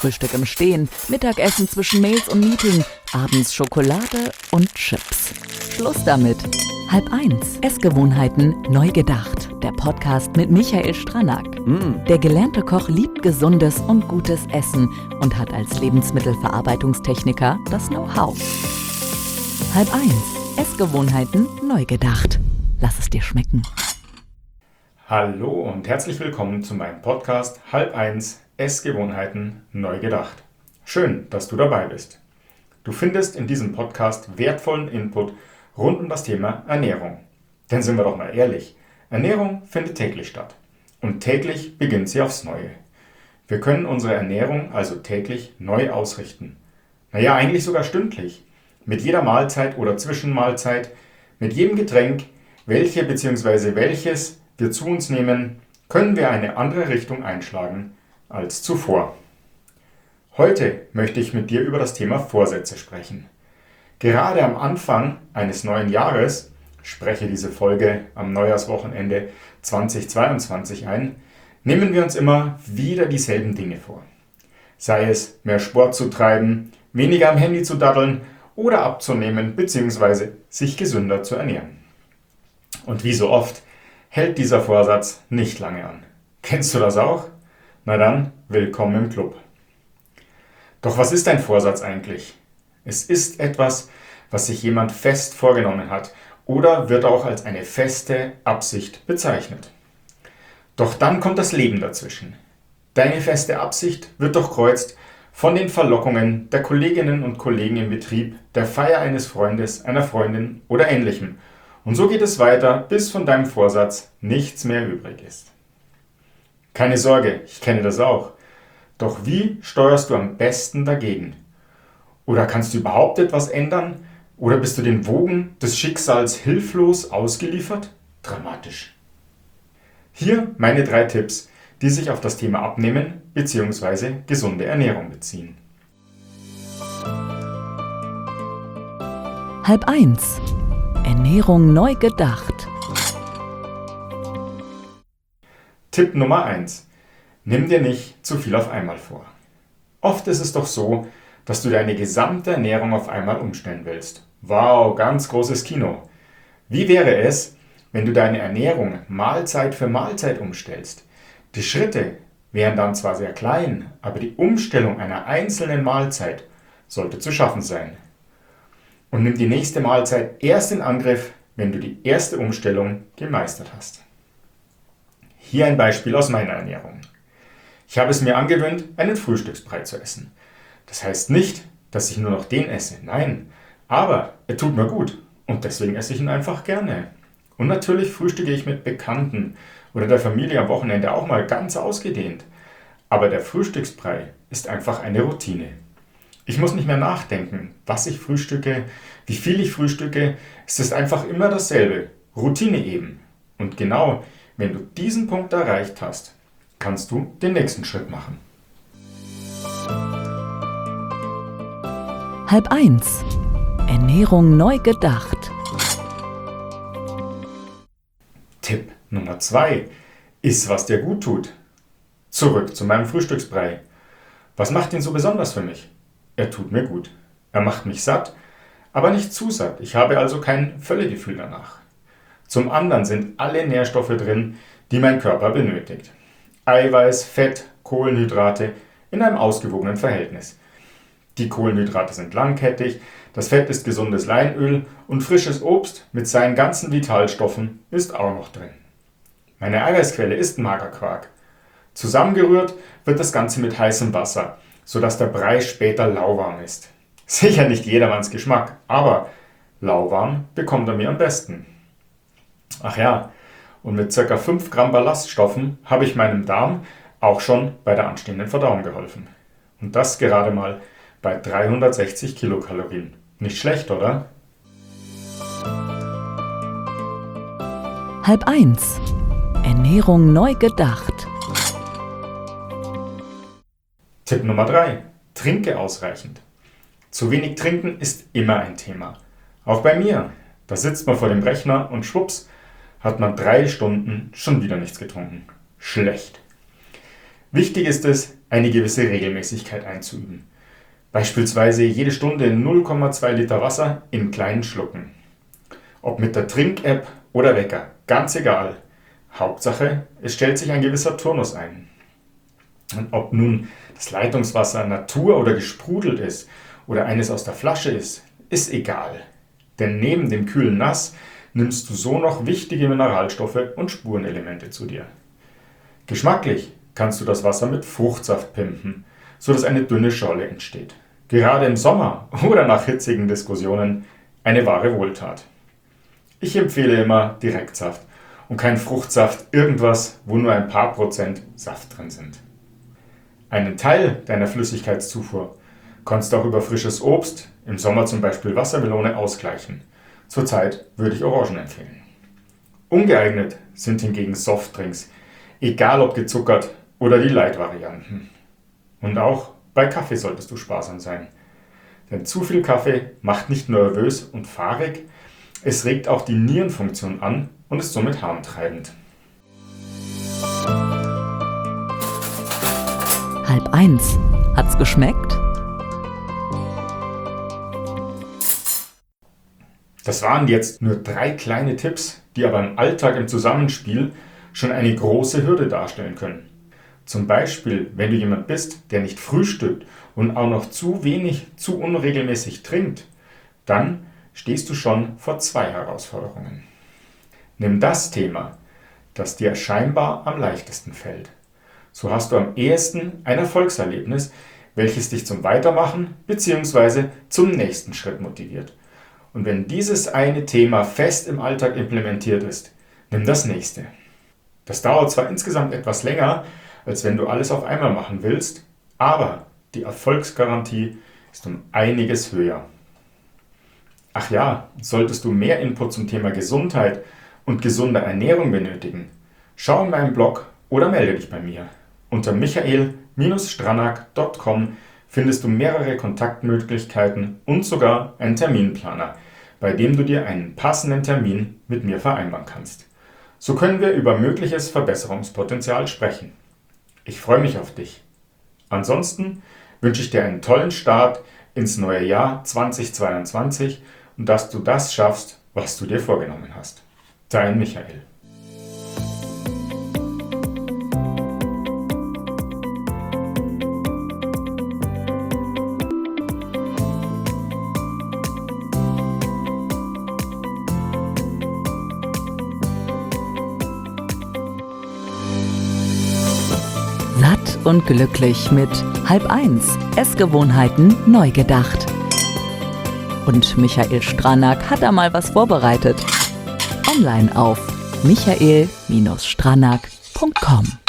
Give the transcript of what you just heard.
Frühstück im Stehen, Mittagessen zwischen Mails und Meeting, abends Schokolade und Chips. Schluss damit. 12:30. Essgewohnheiten neu gedacht. Der Podcast mit Michael Stranack. Der gelernte Koch liebt gesundes und gutes Essen und hat als Lebensmittelverarbeitungstechniker das Know-how. 12:30. Essgewohnheiten neu gedacht. Lass es dir schmecken. Hallo und herzlich willkommen zu meinem Podcast 12:30. Essgewohnheiten neu gedacht. Schön, dass du dabei bist. Du findest in diesem Podcast wertvollen Input rund um das Thema Ernährung. Denn sind wir doch mal ehrlich, Ernährung findet täglich statt. Und täglich beginnt sie aufs Neue. Wir können unsere Ernährung also täglich neu ausrichten. Naja, eigentlich sogar stündlich. Mit jeder Mahlzeit oder Zwischenmahlzeit, mit jedem Getränk, welches wir zu uns nehmen, können wir eine andere Richtung einschlagen als zuvor. Heute möchte ich mit dir über das Thema Vorsätze sprechen. Gerade am Anfang eines neuen Jahres, spreche diese Folge am Neujahrswochenende 2022 ein, nehmen wir uns immer wieder dieselben Dinge vor. Sei es mehr Sport zu treiben, weniger am Handy zu daddeln oder abzunehmen bzw. sich gesünder zu ernähren. Und wie so oft hält dieser Vorsatz nicht lange an. Kennst du das auch? Na dann, willkommen im Club. Doch was ist ein Vorsatz eigentlich? Es ist etwas, was sich jemand fest vorgenommen hat oder wird auch als eine feste Absicht bezeichnet. Doch dann kommt das Leben dazwischen. Deine feste Absicht wird durchkreuzt von den Verlockungen der Kolleginnen und Kollegen im Betrieb, der Feier eines Freundes, einer Freundin oder Ähnlichem. Und so geht es weiter, bis von deinem Vorsatz nichts mehr übrig ist. Keine Sorge, ich kenne das auch. Doch wie steuerst du am besten dagegen? Oder kannst du überhaupt etwas ändern? Oder bist du den Wogen des Schicksals hilflos ausgeliefert? Dramatisch. Hier meine 3 Tipps, die sich auf das Thema Abnehmen bzw. gesunde Ernährung beziehen. 12:30. Ernährung neu gedacht. Tipp Nummer 1. Nimm dir nicht zu viel auf einmal vor. Oft ist es doch so, dass du deine gesamte Ernährung auf einmal umstellen willst. Wow, ganz großes Kino. Wie wäre es, wenn du deine Ernährung Mahlzeit für Mahlzeit umstellst? Die Schritte wären dann zwar sehr klein, aber die Umstellung einer einzelnen Mahlzeit sollte zu schaffen sein. Und nimm die nächste Mahlzeit erst in Angriff, wenn du die erste Umstellung gemeistert hast. Hier ein Beispiel aus meiner Ernährung. Ich habe es mir angewöhnt, einen Frühstücksbrei zu essen. Das heißt nicht, dass ich nur noch den esse, nein, aber er tut mir gut und deswegen esse ich ihn einfach gerne. Und natürlich frühstücke ich mit Bekannten oder der Familie am Wochenende auch mal ganz ausgedehnt. Aber der Frühstücksbrei ist einfach eine Routine. Ich muss nicht mehr nachdenken, was ich frühstücke, wie viel ich frühstücke. Es ist einfach immer dasselbe. Routine eben. Und genau, wenn du diesen Punkt erreicht hast, kannst du den nächsten Schritt machen. 12:30. Ernährung neu gedacht. Tipp Nummer 2. Iss, was dir gut tut. Zurück zu meinem Frühstücksbrei. Was macht ihn so besonders für mich? Er tut mir gut. Er macht mich satt, aber nicht zu satt. Ich habe also kein Völlegefühl danach. Zum anderen sind alle Nährstoffe drin, die mein Körper benötigt. Eiweiß, Fett, Kohlenhydrate in einem ausgewogenen Verhältnis. Die Kohlenhydrate sind langkettig, das Fett ist gesundes Leinöl und frisches Obst mit seinen ganzen Vitalstoffen ist auch noch drin. Meine Eiweißquelle ist Magerquark. Zusammengerührt wird das Ganze mit heißem Wasser, sodass der Brei später lauwarm ist. Sicher nicht jedermanns Geschmack, aber lauwarm bekommt er mir am besten. Ach ja, und mit ca. 5 Gramm Ballaststoffen habe ich meinem Darm auch schon bei der anstehenden Verdauung geholfen. Und das gerade mal bei 360 Kilokalorien. Nicht schlecht, oder? 12:30. Ernährung neu gedacht. Tipp Nummer 3. Trinke ausreichend. Zu wenig trinken ist immer ein Thema. Auch bei mir. Da sitzt man vor dem Rechner und schwupps, hat man 3 Stunden schon wieder nichts getrunken. Schlecht. Wichtig ist es, eine gewisse Regelmäßigkeit einzuüben. Beispielsweise jede Stunde 0,2 Liter Wasser in kleinen Schlucken. Ob mit der Trink-App oder Wecker, ganz egal. Hauptsache, es stellt sich ein gewisser Turnus ein. Und ob nun das Leitungswasser Natur oder gesprudelt ist oder eines aus der Flasche ist egal. Denn neben dem kühlen Nass nimmst du so noch wichtige Mineralstoffe und Spurenelemente zu dir. Geschmacklich kannst du das Wasser mit Fruchtsaft pimpen, sodass eine dünne Scholle entsteht. Gerade im Sommer oder nach hitzigen Diskussionen eine wahre Wohltat. Ich empfehle immer Direktsaft und kein Fruchtsaft, irgendwas, wo nur ein paar Prozent Saft drin sind. Einen Teil deiner Flüssigkeitszufuhr kannst du auch über frisches Obst, im Sommer zum Beispiel Wassermelone, ausgleichen. Zurzeit würde ich Orangen empfehlen. Ungeeignet sind hingegen Softdrinks, egal ob gezuckert oder die Light-Varianten. Und auch bei Kaffee solltest du sparsam sein. Denn zu viel Kaffee macht nicht nur nervös und fahrig, es regt auch die Nierenfunktion an und ist somit harntreibend. 12:30. Hat's geschmeckt? Das waren jetzt nur 3 kleine Tipps, die aber im Alltag im Zusammenspiel schon eine große Hürde darstellen können. Zum Beispiel, wenn du jemand bist, der nicht frühstückt und auch noch zu wenig, zu unregelmäßig trinkt, dann stehst du schon vor 2 Herausforderungen. Nimm das Thema, das dir scheinbar am leichtesten fällt. So hast du am ehesten ein Erfolgserlebnis, welches dich zum Weitermachen bzw. zum nächsten Schritt motiviert. Und wenn dieses eine Thema fest im Alltag implementiert ist, nimm das nächste. Das dauert zwar insgesamt etwas länger, als wenn du alles auf einmal machen willst, aber die Erfolgsgarantie ist um einiges höher. Ach ja, solltest du mehr Input zum Thema Gesundheit und gesunde Ernährung benötigen, schau in meinem Blog oder melde dich bei mir. Unter michael-stranak.com findest du mehrere Kontaktmöglichkeiten und sogar einen Terminplaner, bei dem du dir einen passenden Termin mit mir vereinbaren kannst. So können wir über mögliches Verbesserungspotenzial sprechen. Ich freue mich auf dich. Ansonsten wünsche ich dir einen tollen Start ins neue Jahr 2022 und dass du das schaffst, was du dir vorgenommen hast. Dein Michael. Satt und glücklich mit 12:30. Essgewohnheiten neu gedacht. Und Michael Stranak hat da mal was vorbereitet. Online auf michael-stranak.com.